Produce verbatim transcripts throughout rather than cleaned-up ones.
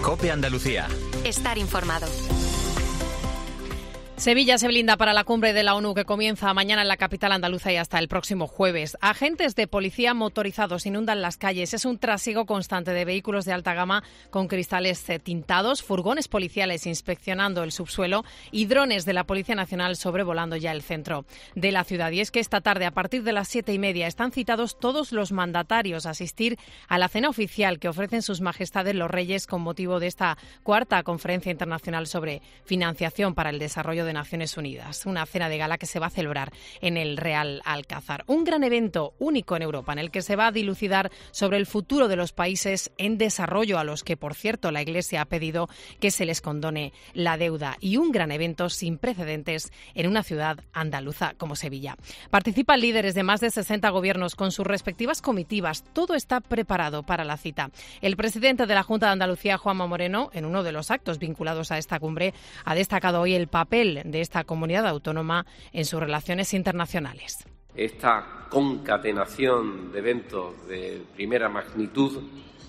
COPE Andalucía. Estar informado. Sevilla se blinda para la cumbre de la ONU que comienza mañana en la capital andaluza y hasta el próximo jueves. Agentes de policía motorizados inundan las calles. Es un trasiego constante de vehículos de alta gama con cristales tintados, furgones policiales inspeccionando el subsuelo y drones de la Policía Nacional sobrevolando ya el centro de la ciudad. Y es que esta tarde, a partir de las siete y media, están citados todos los mandatarios a asistir a la cena oficial que ofrecen sus majestades los reyes con motivo de esta cuarta conferencia internacional sobre financiación para el desarrollo de Naciones Unidas, una cena de gala que se va a celebrar en el Real Alcázar. Un gran evento único en Europa en el que se va a dilucidar sobre el futuro de los países en desarrollo, a los que, por cierto, la Iglesia ha pedido que se les condone la deuda, y un gran evento sin precedentes en una ciudad andaluza como Sevilla. Participan líderes de más de sesenta gobiernos con sus respectivas comitivas. Todo está preparado para la cita. El presidente de la Junta de Andalucía, Juanma Moreno, en uno de los actos vinculados a esta cumbre, ha destacado hoy el papel de esta comunidad autónoma en sus relaciones internacionales. Esta concatenación de eventos de primera magnitud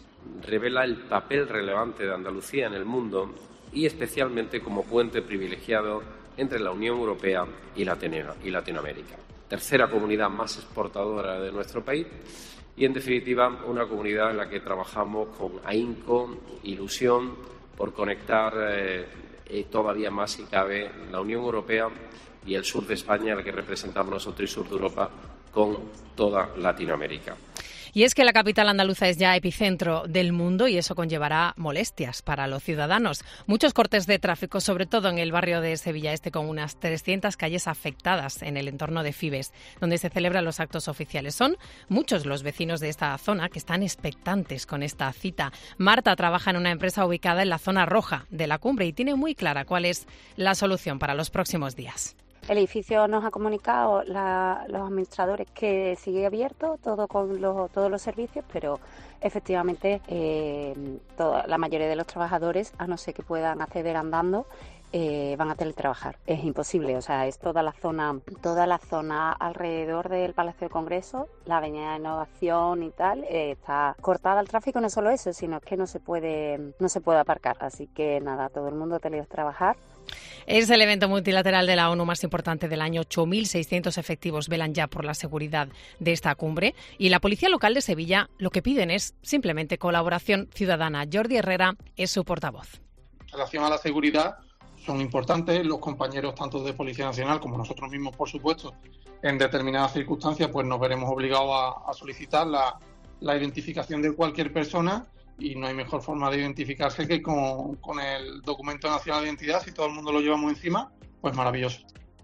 revela el papel relevante de Andalucía en el mundo y especialmente como puente privilegiado entre la Unión Europea y Latinoamérica. Tercera comunidad más exportadora de nuestro país y, en definitiva, una comunidad en la que trabajamos con ahínco, ilusión, por conectar eh, Eh, todavía más, si cabe, la Unión Europea y el sur de España, el que representamos nosotros, y sur de Europa, con toda Latinoamérica. Y es que la capital andaluza es ya epicentro del mundo y eso conllevará molestias para los ciudadanos. Muchos cortes de tráfico, sobre todo en el barrio de Sevilla Este, con unas trescientas calles afectadas en el entorno de Fibes, donde se celebran los actos oficiales. Son muchos los vecinos de esta zona que están expectantes con esta cita. Marta trabaja en una empresa ubicada en la zona roja de la cumbre y tiene muy clara cuál es la solución para los próximos días. El edificio nos ha comunicado la, los administradores que sigue abierto, todo con los, todos los servicios, pero efectivamente eh, toda, la mayoría de los trabajadores, a no ser que puedan acceder andando, eh, van a teletrabajar. Es imposible, o sea, es toda la zona, toda la zona alrededor del Palacio de Congreso, la Avenida de Innovación y tal, eh, está cortada al tráfico. No solo eso, sino que no se puede, no se puede aparcar. Así que nada, todo el mundo teletrabajar. Es el evento multilateral de la ONU más importante del año. ocho mil seiscientos efectivos velan ya por la seguridad de esta cumbre y la Policía Local de Sevilla lo que piden es simplemente colaboración ciudadana. Jordi Herrera es su portavoz. En relación a la seguridad son importantes los compañeros tanto de Policía Nacional como nosotros mismos, por supuesto. En determinadas circunstancias pues nos veremos obligados a, a solicitar la, la identificación de cualquier persona. Y no hay mejor forma de identificarse que con, con el documento nacional de identidad. Si todo el mundo lo llevamos encima, pues maravilloso.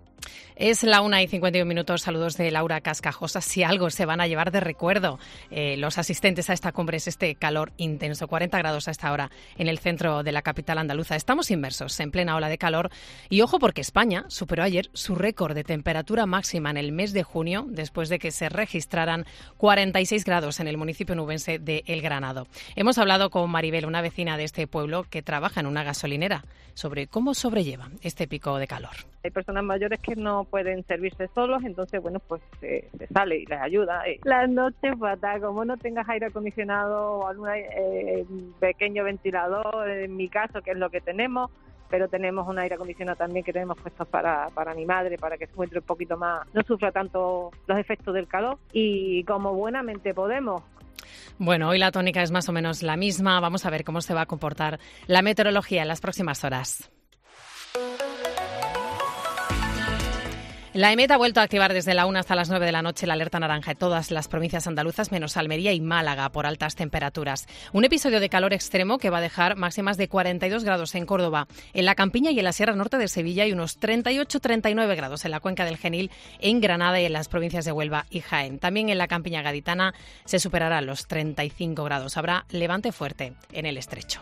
Es la una y cincuenta y un minutos. Saludos de Laura Cascajosa. Si algo se van a llevar de recuerdo eh, los asistentes a esta cumbre es este calor intenso. cuarenta grados a esta hora en el centro de la capital andaluza. Estamos inmersos en plena ola de calor. Y ojo, porque España superó ayer su récord de temperatura máxima en el mes de junio, después de que se registraran cuarenta y seis grados en el municipio nubense de El Granado. Hemos hablado con Maribel, una vecina de este pueblo que trabaja en una gasolinera, sobre cómo sobrellevan este pico de calor. Hay personas mayores que no pueden servirse solos, entonces, bueno, pues eh, se sale y les ayuda. Eh. Las noches fatal, como no tengas aire acondicionado o algún eh, pequeño ventilador, en mi caso, que es lo que tenemos, pero tenemos un aire acondicionado también que tenemos puestos para, para mi madre, para que se encuentre un poquito más, no sufra tanto los efectos del calor, y como buenamente podemos. Bueno, hoy la tónica es más o menos la misma. Vamos a ver cómo se va a comportar la meteorología en las próximas horas. La EMET ha vuelto a activar desde la una hasta las nueve de la noche la alerta naranja en todas las provincias andaluzas, menos Almería y Málaga, por altas temperaturas. Un episodio de calor extremo que va a dejar máximas de cuarenta y dos grados en Córdoba, en la Campiña y en la Sierra Norte de Sevilla, y unos treinta y ocho a treinta y nueve grados en la cuenca del Genil, en Granada y en las provincias de Huelva y Jaén. También en la Campiña gaditana se superarán los treinta y cinco grados. Habrá levante fuerte en el estrecho.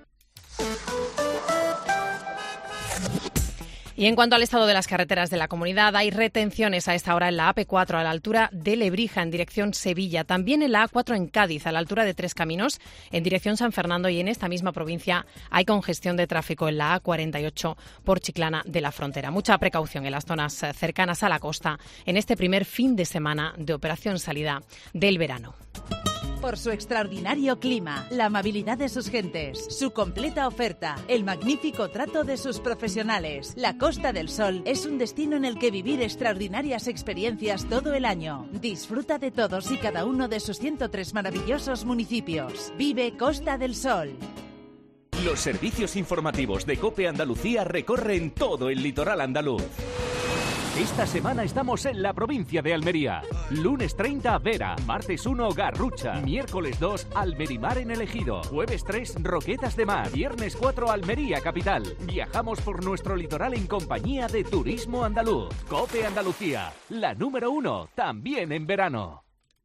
Y en cuanto al estado de las carreteras de la comunidad, hay retenciones a esta hora en la A P cuatro a la altura de Lebrija en dirección Sevilla, también en la A cuatro en Cádiz a la altura de Tres Caminos en dirección San Fernando, y en esta misma provincia hay congestión de tráfico en la A cuarenta y ocho por Chiclana de la Frontera. Mucha precaución en las zonas cercanas a la costa en este primer fin de semana de operación salida del verano. Por su extraordinario clima, la amabilidad de sus gentes, su completa oferta, el magnífico trato de sus profesionales. La Costa del Sol es un destino en el que vivir extraordinarias experiencias todo el año. Disfruta de todos y cada uno de sus ciento tres maravillosos municipios. Vive Costa del Sol. Los servicios informativos de COPE Andalucía recorren todo el litoral andaluz. Esta semana estamos en la provincia de Almería. Lunes treinta, Vera. Martes uno, Garrucha. Miércoles dos, Almerimar en el Ejido. Jueves tres, Roquetas de Mar. Viernes cuatro, Almería capital. Viajamos por nuestro litoral en compañía de Turismo Andaluz. COPE Andalucía, la número uno, también en verano.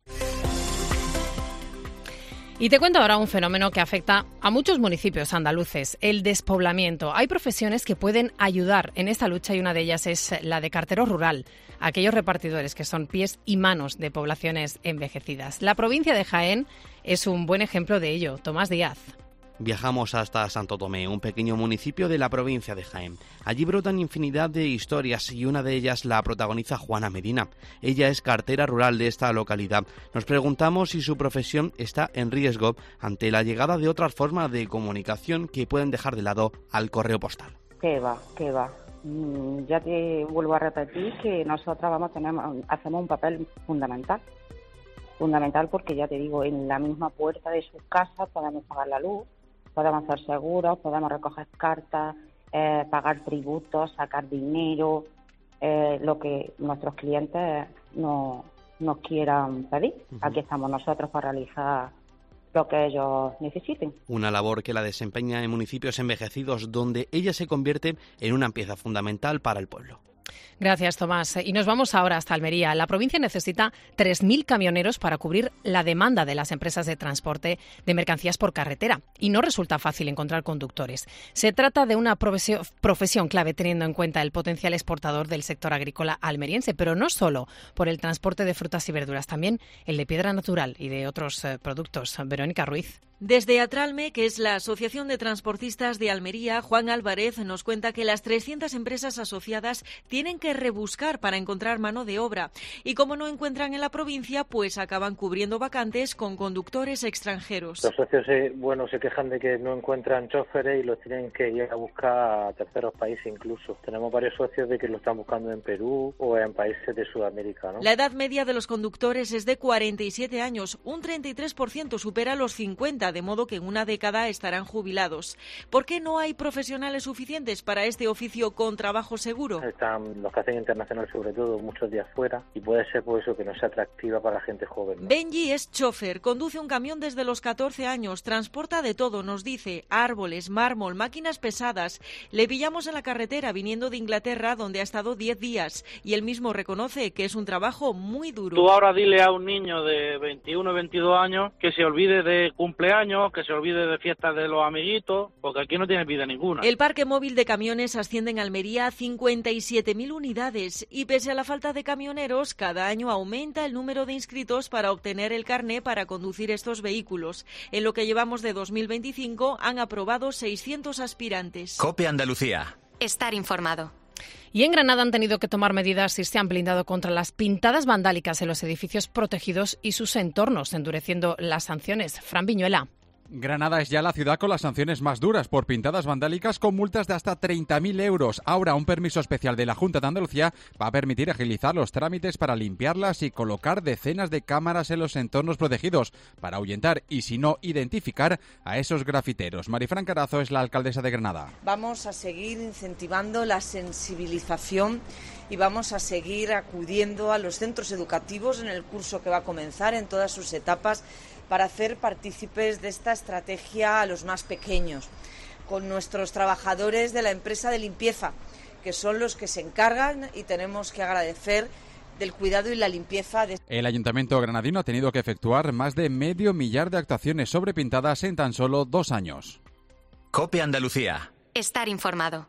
Y te cuento ahora un fenómeno que afecta a muchos municipios andaluces, el despoblamiento. Hay profesiones que pueden ayudar en esta lucha y una de ellas es la de cartero rural, aquellos repartidores que son pies y manos de poblaciones envejecidas. La provincia de Jaén es un buen ejemplo de ello. Tomás Díaz. Viajamos hasta Santo Tomé, un pequeño municipio de la provincia de Jaén. Allí brotan infinidad de historias y una de ellas la protagoniza Juana Medina. Ella es cartera rural de esta localidad. Nos preguntamos si su profesión está en riesgo ante la llegada de otras formas de comunicación que pueden dejar de lado al correo postal. ¿Qué va? ¿Qué va? Mm, ya te vuelvo a repetir que nosotras vamos, tenemos, hacemos un papel fundamental. Fundamental porque ya te digo, en la misma puerta de sus casas podemos pagar la luz, podemos hacer seguros, podemos recoger cartas, eh, pagar tributos, sacar dinero, eh, lo que nuestros clientes no, nos quieran pedir. Uh-huh. Aquí estamos nosotros para realizar lo que ellos necesiten. Una labor que la desempeña en municipios envejecidos donde ella se convierte en una pieza fundamental para el pueblo. Gracias, Tomás. Y nos vamos ahora hasta Almería. La provincia necesita tres mil camioneros para cubrir la demanda de las empresas de transporte de mercancías por carretera. Y no resulta fácil encontrar conductores. Se trata de una profesión clave teniendo en cuenta el potencial exportador del sector agrícola almeriense, pero no solo por el transporte de frutas y verduras, también el de piedra natural y de otros eh, productos. Verónica Ruiz. Desde Atralme, que es la Asociación de Transportistas de Almería, Juan Álvarez nos cuenta que las trescientas empresas asociadas tienen que rebuscar para encontrar mano de obra. Y como no encuentran en la provincia, pues acaban cubriendo vacantes con conductores extranjeros. Los socios eh, bueno, se quejan de que no encuentran choferes y los tienen que ir a buscar a terceros países incluso. Tenemos varios socios de que lo están buscando en Perú o en países de Sudamérica, ¿no? La edad media de los conductores es de cuarenta y siete años, un treinta y tres por ciento supera los cincuenta, de modo que en una década estarán jubilados. ¿Por qué no hay profesionales suficientes para este oficio con trabajo seguro? Están los que hacen internacional, sobre todo, muchos días fuera, y puede ser por eso que no sea atractiva para la gente joven, ¿no? Benji es chofer, conduce un camión desde los catorce años, transporta de todo, nos dice, árboles, mármol, máquinas pesadas. Le pillamos en la carretera viniendo de Inglaterra, donde ha estado diez días, y él mismo reconoce que es un trabajo muy duro. Tú ahora dile a un niño de veintiuno, veintidós años que se olvide de cumpleaños, que se olvide de fiestas de los amiguitos, porque aquí no tiene vida ninguna. El parque móvil de camiones asciende en Almería a cincuenta y siete mil unidades y pese a la falta de camioneros, cada año aumenta el número de inscritos para obtener el carné para conducir estos vehículos. En lo que llevamos de dos mil veinticinco han aprobado seiscientos aspirantes. COPE Andalucía. Estar informado. Y en Granada han tenido que tomar medidas y se han blindado contra las pintadas vandálicas en los edificios protegidos y sus entornos, endureciendo las sanciones. Fran Viñuela. Granada es ya la ciudad con las sanciones más duras por pintadas vandálicas con multas de hasta treinta mil euros. Ahora un permiso especial de la Junta de Andalucía va a permitir agilizar los trámites para limpiarlas y colocar decenas de cámaras en los entornos protegidos para ahuyentar y, si no, identificar a esos grafiteros. Marifran Carazo es la alcaldesa de Granada. Vamos a seguir incentivando la sensibilización y vamos a seguir acudiendo a los centros educativos en el curso que va a comenzar en todas sus etapas para hacer partícipes de esta estrategia a los más pequeños, con nuestros trabajadores de la empresa de limpieza, que son los que se encargan y tenemos que agradecer del cuidado y la limpieza. De... El Ayuntamiento granadino ha tenido que efectuar más de medio millar de actuaciones sobre pintadas en tan solo dos años. COPE Andalucía. Estar informado.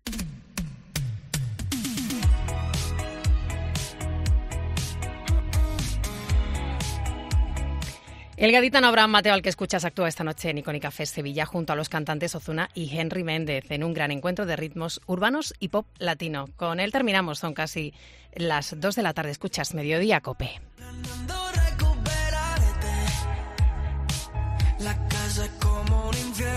El gaditano Abraham Mateo, al que escuchas, actúa esta noche en Icónica Fest Sevilla junto a los cantantes Ozuna y Henry Méndez en un gran encuentro de ritmos urbanos y pop latino. Con él terminamos, son casi las dos de la tarde. Escuchas Mediodía COPE. La casa es como un infierno.